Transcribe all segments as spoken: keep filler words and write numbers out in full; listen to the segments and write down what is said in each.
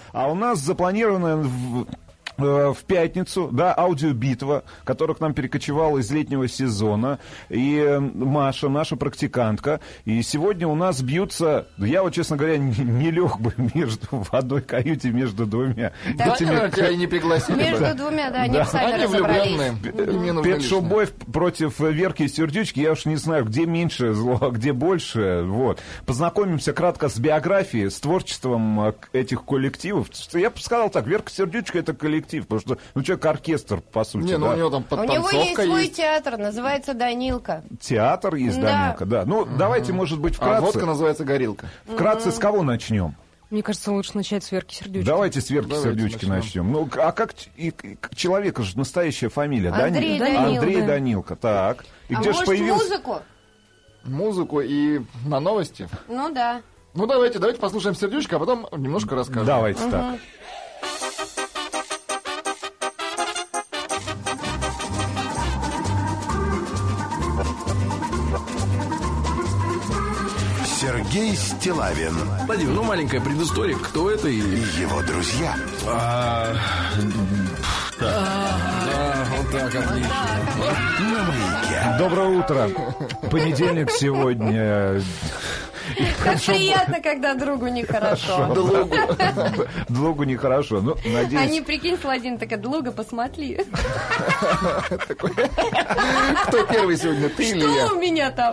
А у нас запланировано в... в пятницу, да, аудиобитва, которая к нам перекочевала из летнего сезона. И Маша, наша практикантка. И сегодня у нас бьются... Я вот, честно говоря, не, не лег бы между, в одной каюте между двумя. Да, этими... тебя не пригласили. Между да. двумя, да, они да. сами Они разобрались. влюбленные. Пет Шоп Бойс против Верки и Сердючки. Я уж не знаю, где меньше зло, а где больше. Вот. Познакомимся кратко с биографией, с творчеством этих коллективов. Я бы сказал так, Верка и Сердючка — это коллектив. Потому что, ну, человек-оркестр, по сути. Не, да. ну у него там У него есть свой есть. театр, называется «Данилка». Театр есть, Да. Данилка, да. Ну, mm-hmm. давайте, может быть, вкратце. А водка называется «Горилка». Вкратце mm-hmm. с кого начнем? Мне кажется, лучше начать с Верки Сердючки. Давайте с Верки Давайте Сердючки начнем. начнем. Ну, а как и, и, человека же настоящая фамилия? Андрей Дани... Данил, Андрей да. Данилка, так. И А где же может, появился? музыку? Музыку и на новости. Ну да. Ну, давайте, давайте послушаем «Сердючка», а потом немножко расскажем. Давайте Угу. так. Сергей Стиллавин Владимир, ну маленькая предыстория, кто это и... и его друзья. А, да, вот так, отлично. На Маяке. Доброе утро. Понедельник сегодня. Как приятно, когда другу нехорошо. Другу. Другу нехорошо. Ну, надеюсь... Они, прикинь, Владимир, такая, Друга, посмотри. Кто первый сегодня, ты или я? Что у меня там?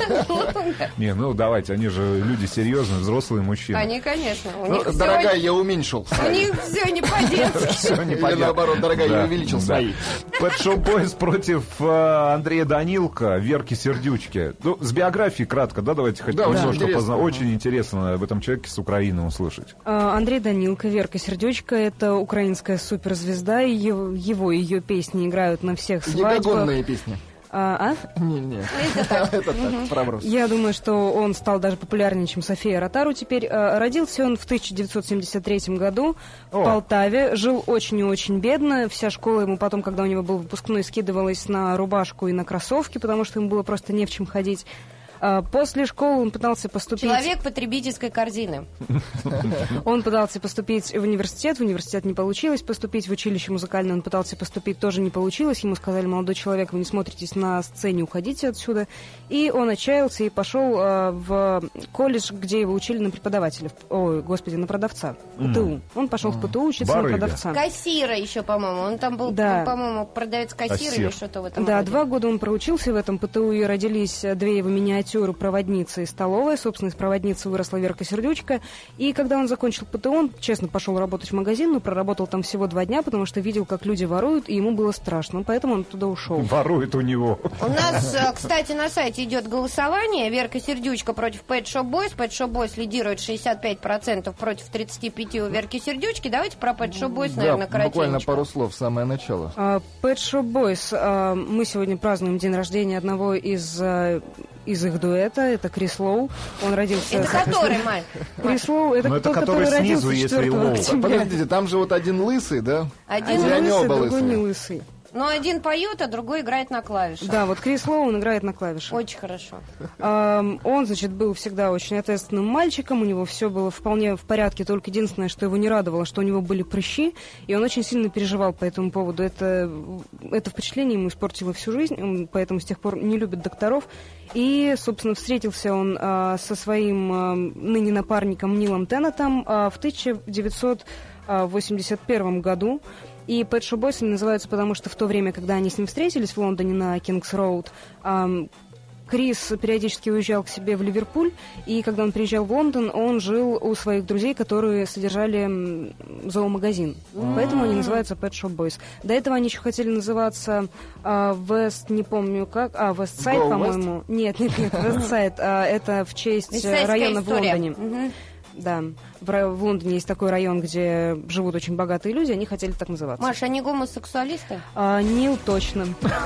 Не, ну давайте, они же люди серьезные, взрослые мужчины. Они, конечно. У Ну, них всё- дорогая, я уменьшил. у них все не по-детски. Всё Или непонятно. наоборот, дорогая, я Да, увеличил да. свои. Pet Shop Boys против э, Андрея Данилка, Верки Сердючки. Ну, с биографией кратко, да, давайте хоть Да, очень немножко интересно. позна- Очень интересно об этом человеке с Украины услышать. А, Андрей Данилка, Верка Сердючка — это украинская суперзвезда, и его, его и ее песни играют на всех свадьбах. Ягогонные песни. А, а? Не-не. Это так. Это так, проброс. Я думаю, что он стал даже популярнее, чем София Ротару теперь. А, Родился он в тысяча девятьсот семьдесят третьем году в О. Полтаве. Жил очень и очень бедно. Вся школа ему потом, когда у него был выпускной, скидывалась на рубашку и на кроссовки, потому что ему было просто не в чем ходить. А, После школы он пытался поступить... Человек потребительской корзины. Он пытался поступить в университет, в университет не получилось поступить, в училище музыкальное он пытался поступить, тоже не получилось. Ему сказали: молодой человек, вы не смотритесь на сцене, уходите отсюда. И он отчаялся и пошел э, в колледж, где его учили на преподавателя. Ой, господи, на продавца. ПТУ. Он пошел в ПТУ учиться Барыга. на продавца. Кассира еще, по-моему. Он там был, Да. по-моему, продавец кассир или Кассир. что-то в этом Да, роде. два года он проучился в этом ПТУ, и родились две его миниатюры, проводница и столовая. Собственно, из проводницы выросла Верка Сердючка. И когда он закончил ПТУ, он честно пошел работать в магазин, но проработал там всего два дня, потому что видел, как люди воруют, и ему было страшно. Поэтому он туда ушел. Ворует у него. У нас, э, кстати, на сайте идет голосование. Верка Сердючка против Pet Shop Boys. Pet Shop Boys лидирует шестьдесят пять процентов против тридцать пять процентов у Верки Сердючки. Давайте про Pet Shop Boys, наверное, Да, буквально коротенько. пару слов, самое начало. А, Pet Shop Boys. а, Мы сегодня празднуем день рождения одного из, а, из их дуэта. Это Крис Лоу. Он родился... Это который, Маль? Крис Лоу, это Ну, это тот, который который снизу, родился если четвёртого Лоу. октября. Подождите, там же вот один лысый, да? Один Или они лысый, оба другой не лысые? лысый. Но один поет, а другой играет на клавишах. Да, вот Крис Лоу, он играет на клавишах. Очень хорошо. Ам, Он, значит, был всегда очень ответственным мальчиком, у него все было вполне в порядке, только единственное, что его не радовало, что у него были прыщи, и он очень сильно переживал по этому поводу. Это, это впечатление ему испортило всю жизнь, он поэтому с тех пор не любит докторов. И, собственно, встретился он а, со своим а, ныне напарником Нилом Теннетом а, в тысяча девятьсот восемьдесят первом году. И Pet Shop Boys они называются, потому что в то время, когда они с ним встретились в Лондоне на Кингс-Роуд, ам, Крис периодически уезжал к себе в Ливерпуль, и когда он приезжал в Лондон, он жил у своих друзей, которые содержали м, зоомагазин. Поэтому они называются Pet Shop Boys. До этого они еще хотели называться а, West, не помню как, а, West Side, Go по-моему. Нет, нет, нет, West Side. а, это в честь э, Вестсайдская района в история. Лондоне. Мгм. Да, в, ра- в Лондоне есть такой район, где живут очень богатые люди, они хотели так называться. Маш, они гомосексуалисты? А, Нил точно.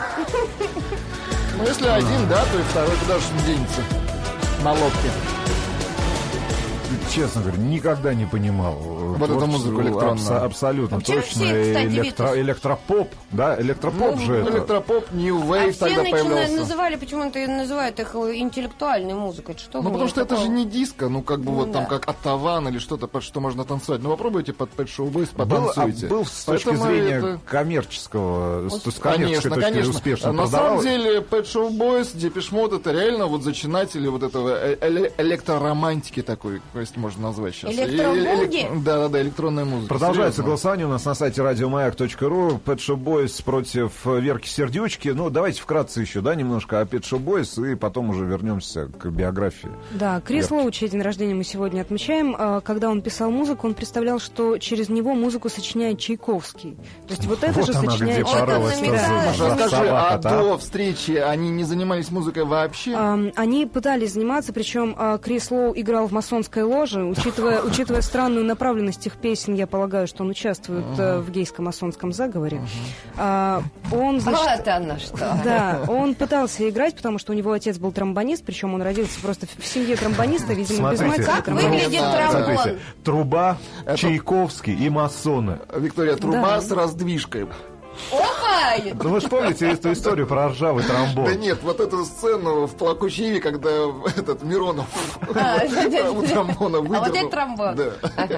Ну, если один, да, то и второй куда же денется на лодке. Честно говоря, никогда не понимал. Вот эту творчеству музыку электронную. абсо- абсолютно А почему точно. все, кстати, Электро- Витас? электропоп, да, электропоп Ну, же это. электропоп, New А Wave все тогда начина- появлялся. называли, почему-то и называют их интеллектуальной музыкой. Что Ну, вы потому мне что это такого? же не диско, ну, как бы Ну, вот там, да. как оттаван или что-то, под что можно танцевать. Ну, попробуйте под Pet Shop Boys, Был, а потанцуйте. был с точки Поэтому зрения это- коммерческого, с, с коммерческой Конечно, точки конечно. успешно На продавалось. самом деле, Pet Shop Boys, Depeche Mode, это реально вот зачинатели вот этого э- эле- электроромантики такой, если можно назвать сейчас. Электробуги? И- элек- Да-да-да, электронная музыка. Продолжается Серьезно. голосование у нас на сайте радиомаяк точка ру. Pet Shop Boys против Верки Сердючки. Ну, давайте вкратце еще, да, немножко о Pet Shop Boys, и потом уже вернемся к биографии. Да, Крис Лоу, чей день рождения мы сегодня отмечаем, а, когда он писал музыку, он представлял, что через него музыку сочиняет Чайковский. То есть вот это Вот же она где сочиняет порылась-то Чайковский. за- Да. за Расскажи, а собака-то, а? до встречи они не занимались музыкой вообще? Ам, Они пытались заниматься, причем а, Крис Лоу играл в масонской ложе. Учитывая, учитывая странную направленность их песен, я полагаю, что он участвует э, в гейско-масонском заговоре. А, Он, значит, Вот она что. да, он пытался играть, потому что у него отец был тромбонист, причем он родился просто в в семье тромбониста, видимо, без Смотрите, матери. Как тромбонист. выглядит Да, тромбон? Смотрите, труба, Чайковский и масоны. Виктория, труба Да. с раздвижкой. Опа! Ну вы же помните эту историю про ржавый тромбон? Да нет, вот эту сцену в «Плакучей Иве», когда этот Миронов А, у тромбона А вот это выдернул. тромбон. Да.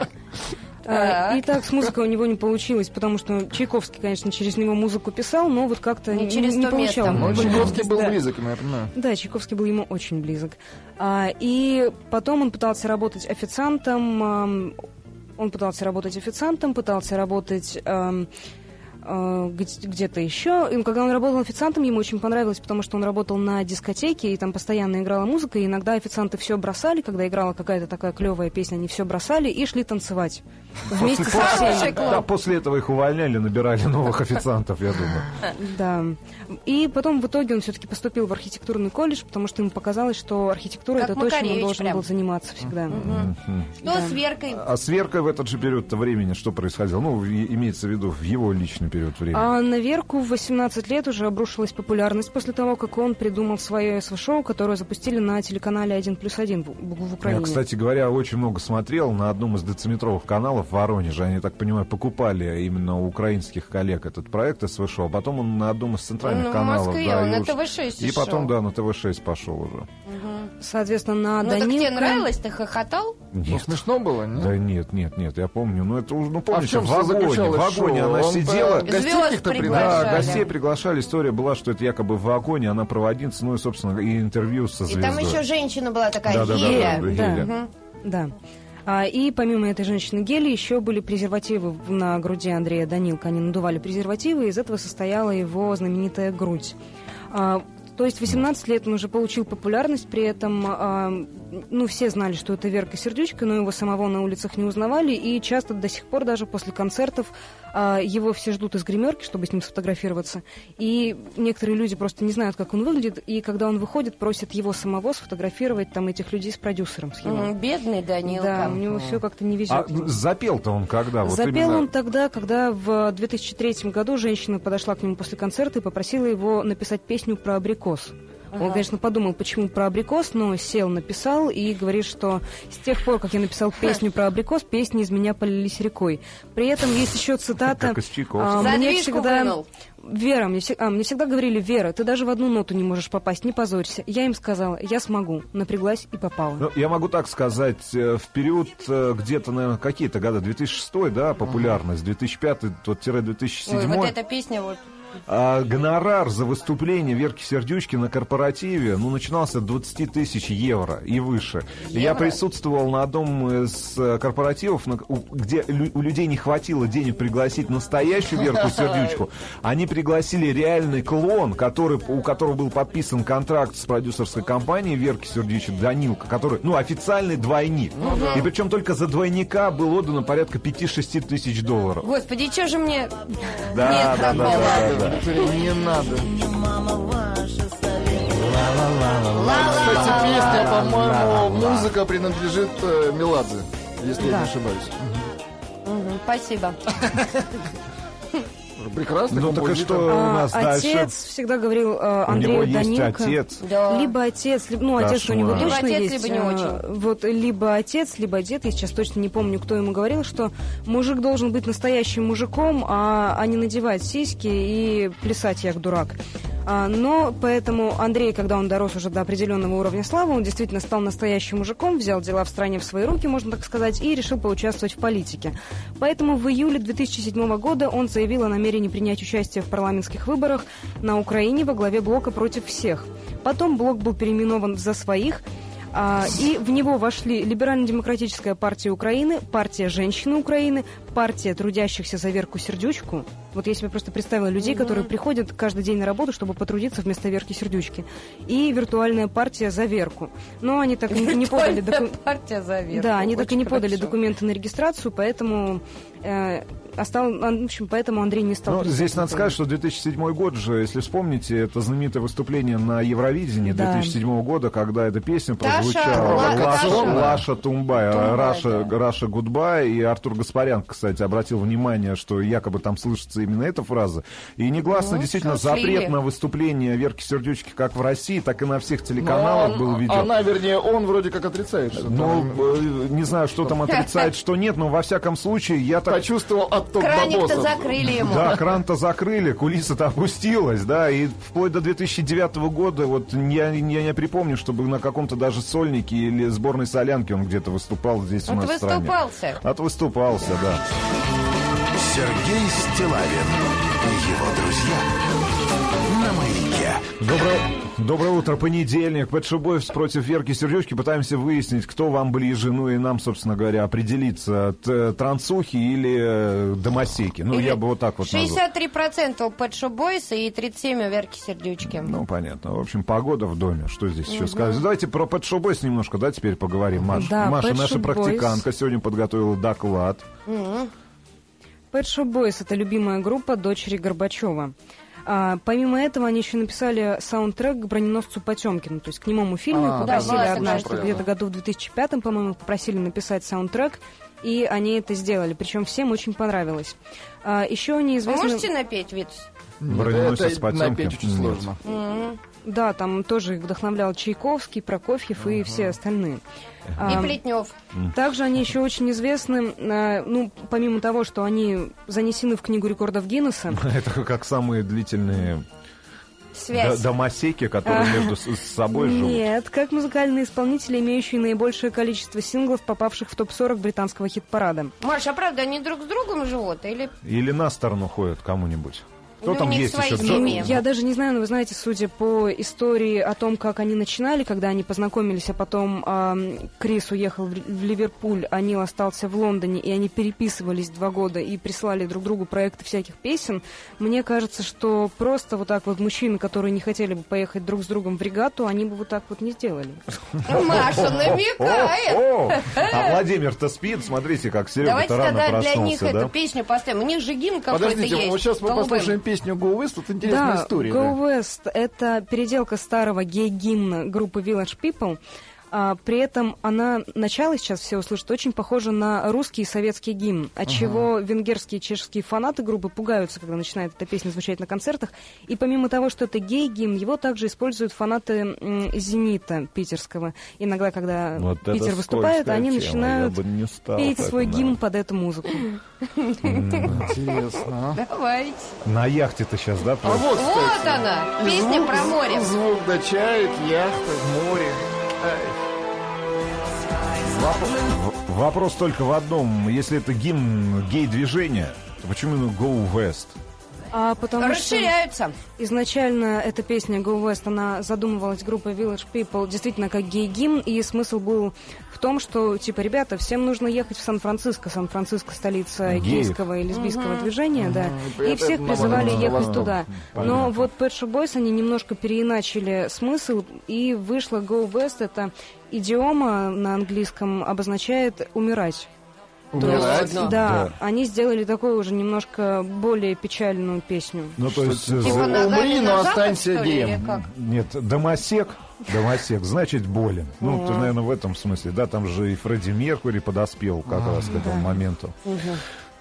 А, И так с музыкой у него не получилось, потому что Чайковский, конечно, через него музыку писал, но вот как-то Не не, через не то место. получалось. Ну, Мгм. Чайковский был Да. близок, я понимаю. Да, Чайковский был ему очень близок. А, и потом он пытался работать официантом, ам, он пытался работать официантом, пытался работать ам, а, где- где-то еще. И когда он работал официантом, ему очень понравилось, потому что он работал на дискотеке, и там постоянно играла музыка, и иногда официанты все бросали, когда играла какая-то такая клевая песня, они все бросали и шли танцевать вместе со Хороший всеми. клуб. Да, после этого их увольняли, набирали новых официантов, я думаю. Да. И потом в итоге он все-таки поступил в архитектурный колледж, потому что ему показалось, что архитектура Как это то, чем он Макаревич должен прям. был заниматься всегда. Что с Веркой? А с Веркой в этот же период времени что происходило? Ну, и- имеется в виду в его личный период времени. А на Верку в восемнадцать лет уже обрушилась популярность после того, как он придумал свое эс вэ-шоу, которое запустили на телеканале один плюс один в, в Я, Украине. кстати говоря, очень много смотрел на одном из дециметровых каналов в Воронеже. Они, так понимаю, покупали именно у украинских коллег этот проект эс вэ шоу, а потом он на одном из центральных Ну, в каналов. Москве, да, он и на уж- тэ вэ шесть И потом, шел. да, на тэ вэ шесть пошел уже. Соответственно, на Ну так Данилка... тебе нравилось? Ты хохотал? Ну, Нет. смешно было, нет? Да нет, нет, нет, я помню. Ну, это уже, ну, помните, чем в всё вагоне, в заключалось вагоне шоу? она Он сидела... по- гостей Звезд каких-то Да, приглашали. гостей приглашали. История была, что это якобы в вагоне, она проводница, ну и, собственно, и интервью со И звездой. там еще женщина была такая, Да-да-да, Геля. да, Да. Геля. Да. А, и помимо этой женщины Гели еще были презервативы на груди Андрея Данилка. Они надували презервативы, и из этого состояла его знаменитая грудь. А, то есть в восемнадцать лет он уже получил популярность, при этом, а, ну, все знали, что это Верка Сердючка, но его самого на улицах не узнавали, и часто до сих пор даже после концертов а, его все ждут из гримерки, чтобы с ним сфотографироваться, и некоторые люди просто не знают, как он выглядит, и когда он выходит, просят его самого сфотографировать там этих людей с продюсером, с его. М, Бедный Данилка. Да, у него все как-то не везет. А запел-то он когда? Вот Запел именно... он тогда, когда в две тысячи третьем году женщина подошла к нему после концерта и попросила его написать песню про абрикос. Он, конечно, подумал, почему про абрикос, но сел, написал и говорит, что с тех пор, как я написал песню про абрикос, песни из меня полились рекой. При этом есть еще цитата. Как из Чайковского. а, мне Задвижку всегда... вынул. Вера, мне, всег- а, мне всегда говорили: Вера, ты даже в одну ноту не можешь попасть, не позорься. Я им сказала: я смогу. Напряглась и попала. Ну, я могу так сказать, э, в период э, где-то, наверное, какие-то года, две тысячи шестой, да, популярность, две тысячи пятый, вот, тире две тысячи Ой, седьмой. вот эта песня вот. А гонорар за выступление Верки Сердючки на корпоративе, ну, начинался от двадцати тысяч евро и выше. И я Евро? присутствовал на одном из э, корпоративов, на- у- где лю- у людей не хватило денег пригласить настоящую Верку Сердючку. Они пригласили реальный клон, который, у которого был подписан контракт с продюсерской компанией Верки Сердючки, Данилка, который, ну, официальный двойник. И причем только за двойника было отдано порядка пяти-шести тысяч долларов. Господи, что же мне... Да, Нет, да, да, пропало. да, да. Виктория, не надо. Ла-ла-ла. Кстати, песня, по-моему, музыка принадлежит э, Меладзе, если я Да. не ошибаюсь. Мгм, Спасибо. Прекрасный Ну, так и композитор. что у А, нас отец дальше? всегда говорил э, У него Андрею есть Данилко. отец. Да. Либо отец, либо, ну, отец у него Кошмар. точно Либо отец, есть. либо не э, очень. Вот, либо отец, либо дед, я сейчас точно не помню, кто ему говорил, что мужик должен быть настоящим мужиком, а, а не надевать сиськи и плясать як дурак. А, но поэтому Андрей, когда он дорос уже до определенного уровня славы, он действительно стал настоящим мужиком, взял дела в стране в свои руки, можно так сказать, и решил поучаствовать в политике. Поэтому в июле две тысячи седьмого года он заявил о намерении принять участие в парламентских выборах на Украине во главе блока «Против всех». Потом блок был переименован в «За своих», а, и в него вошли Либерально-демократическая партия Украины, партия женщины Украины, партия трудящихся за Верку Сердючку. Вот я себе просто представила людей, которые приходят каждый день на работу, чтобы потрудиться вместо Верки Сердючки. И виртуальная партия за Верку. Но они так и не подали документы. Партия за Верку. Да, они так и Очень не подали хорошо. документы на регистрацию, поэтому э, остал, в общем, поэтому Андрей не стал. Ну, здесь надо сказать, что две тысячи седьмой год же, если вспомните, это знаменитое выступление на Евровидении Да. две тысячи седьмого года, когда эта песня Таша, прозвучала. Ла- Лаша, Таша. Лаша Тумбай, Тумбай, Раша, да. Раша Гудбай. И Артур Гаспарян, кстати, обратил внимание, что якобы там слышится именно эта фраза. И негласно, Ну, действительно, что, слили. запрет на выступление Верки Сердючки как в России, так и на всех телеканалах Но был он- введен. Она, вернее, он вроде как отрицает, что Ну, там э, не знаю, что там отрицает, что нет, но во всяком случае я так... почувствовал отток Краник-то бабосов. закрыли ему. Да, кран-то закрыли, кулиса-то опустилась, да, и вплоть до две тысячи девятого года, вот я, я не припомню, чтобы на каком-то даже сольнике или сборной солянке он где-то выступал здесь у нас в стране. Отвыступался. Отвыступался, да. Сергей Стиллавин и его друзья на Маяке. Доброе, доброе утро, понедельник. Pet Shop Boys против Верки Сердючки. Пытаемся выяснить, кто вам ближе, ну и нам, собственно говоря, определиться, т- трансухи или э, домосеки. Ну, Или я бы вот так вот назвал. шестьдесят три процента у Pet Shop Boys и тридцать семь процентов у Верки Сердючки. Ну, понятно. В общем, погода в доме. Что здесь еще сказать? Давайте про Pet Shop Boys немножко, да, теперь поговорим. Маша, Да, Маша Pet наша Shop практикантка, сегодня подготовила доклад. Pet Shop Boys — это любимая группа дочери Горбачева. А, помимо этого, они еще написали саундтрек к «Броненосцу Потемкину», то есть к немому фильму. А, Попросили да, однажды, слышала, где-то да. году в две тысячи пятом, по-моему, попросили написать саундтрек, и они это сделали. Причем всем очень понравилось. А, еще они Вы известны... можете напеть, Витус? Броненосец Это Потемкин. напеть очень Нет. сложно. Да, там тоже их вдохновлял Чайковский, Прокофьев и все остальные. И А, Плетнев. Также они еще очень известны, э, ну, помимо того, что они занесены в Книгу рекордов Гиннесса. Это как самые длительные Связь. д- домосеки, которые между с, с собой живут. Нет, как музыкальные исполнители, имеющие наибольшее количество синглов, попавших в топ сорок британского хит-парада. Маш, а правда, они друг с другом живут? Или Или на сторону ходят кому-нибудь. Кто Или у там них есть свои еще? семьи? Кто- Семьи. Я даже не знаю, но вы знаете, судя по истории о том, как они начинали, когда они познакомились, а потом эм, Крис уехал в, в Ливерпуль, а Нил остался в Лондоне, и они переписывались два года и прислали друг другу проекты всяких песен, мне кажется, что просто вот так вот мужчины, которые не хотели бы поехать друг с другом в регату, они бы вот так вот не сделали. Маша намекает. О, о, а Владимир-то спит, смотрите, как Давайте Серега-то рано тогда для них проснулся, да? эту песню поставим. У них же гимн какой-то Подождите, есть. вот сейчас мы голубым. послушаем песню Go West, тут интересная Да, история. Go да. West — это переделка старого гей-гимна группы Village People. А, при этом она, начало сейчас все услышат, очень похоже на русский и советский гимн, отчего венгерские и чешские фанаты группы пугаются, когда начинает эта песня звучать на концертах. И помимо того, что это гей-гимн, его также используют фанаты м, «Зенита» питерского. Иногда, когда Вот это Питер выступает, скользкая они тема, начинают я бы не стал петь так, свой да. гимн под эту музыку. Интересно. а? Давайте. На яхте-то сейчас, да? А просто? вот, Вот кстати, она, и песня звук- про море. Звук до чаек, яхта, море. Ай. В- Вопрос только в одном. Если это гимн гей-движения, то почему именно Go West? А потому что Расширяются. изначально эта песня Go West, она задумывалась группой Village People действительно как гей-гимн, и смысл был в том, что, типа, ребята, всем нужно ехать в Сан-Франциско. Сан-Франциско — столица Геев. гейского и лесбийского движения, да, и Это всех на призывали Восток. ехать Восток. туда. Но вот Pet Shop Boys, они немножко переиначили смысл, и вышло Go West — это идиома на английском обозначает «умирать». То есть, Умирать? да, Да. они сделали такую уже немножко более печальную песню. Ну, то есть... типа, э, Типа Умри, ногами но на запад, останься что ли, или геем. как? Нет, домосек, домосек, значит болен. Ну, ты, наверное, в этом смысле, да, там же и Фредди Меркьюри подоспел как раз к этому моменту.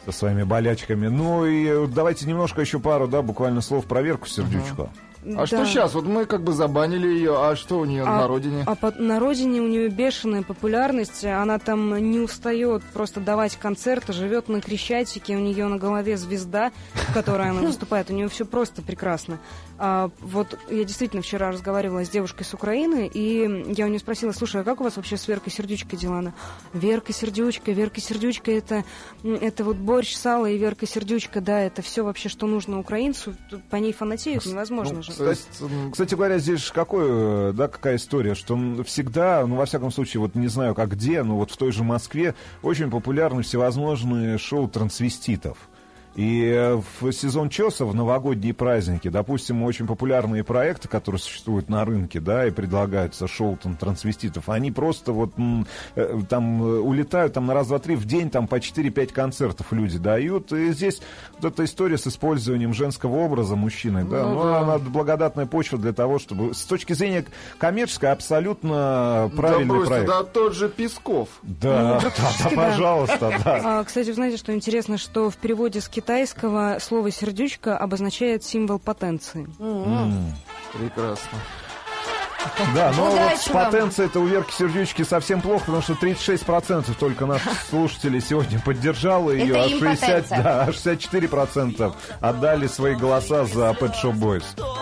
со своими болячками. Ну и давайте немножко еще пару, да, буквально слов про Верку Сердючку. А что сейчас? Вот мы как бы забанили ее, а что у нее А- на родине? А по- на родине у нее бешеная популярность, она там не устает просто давать концерты, живет на Крещатике, у нее на голове звезда, в которой она выступает, у нее все просто прекрасно. А, вот я действительно вчера разговаривала с девушкой с Украины, и я у нее спросила: слушай, а как у вас вообще с Веркой Сердючкой дела? Она: Верка Сердючка, Верка Сердючка, это, м, это вот борщ, сало и Верка Сердючка, да, это все вообще, что нужно украинцу, по ней фанатеют невозможно же. То есть, м, Кстати говоря, здесь же какой, да, какая история, что м, всегда, ну, во всяком случае, вот не знаю, как где, но вот в той же Москве очень популярны всевозможные шоу трансвеститов. И э, в сезон ЧОСа, в новогодние праздники, допустим, очень популярные проекты, которые существуют на рынке, да, и предлагаются шоу там, трансвеститов, они просто вот м, э, там э, улетают там на раз, два, три в день, там по четыре-пять концертов люди дают. И здесь вот эта история с использованием женского образа мужчины, да, Ну ну, да. она благодатная почва для того, чтобы с точки зрения коммерческой абсолютно правильный да брось ты, проект. да тот же Песков. Да, да, да, да. пожалуйста, да. А, кстати, вы знаете, что интересно, что в переводе с китайского слово «сердючка» обозначает символ потенции. Прекрасно. Да, но вот Удачи с вам. потенцией-то у Верки Сердючки совсем плохо, потому что тридцать шесть процентов только наших слушателей сегодня поддержало ее, Это а шестьдесят, импотенция. да, а шестьдесят четыре процента отдали свои голоса за Pet Shop Boys.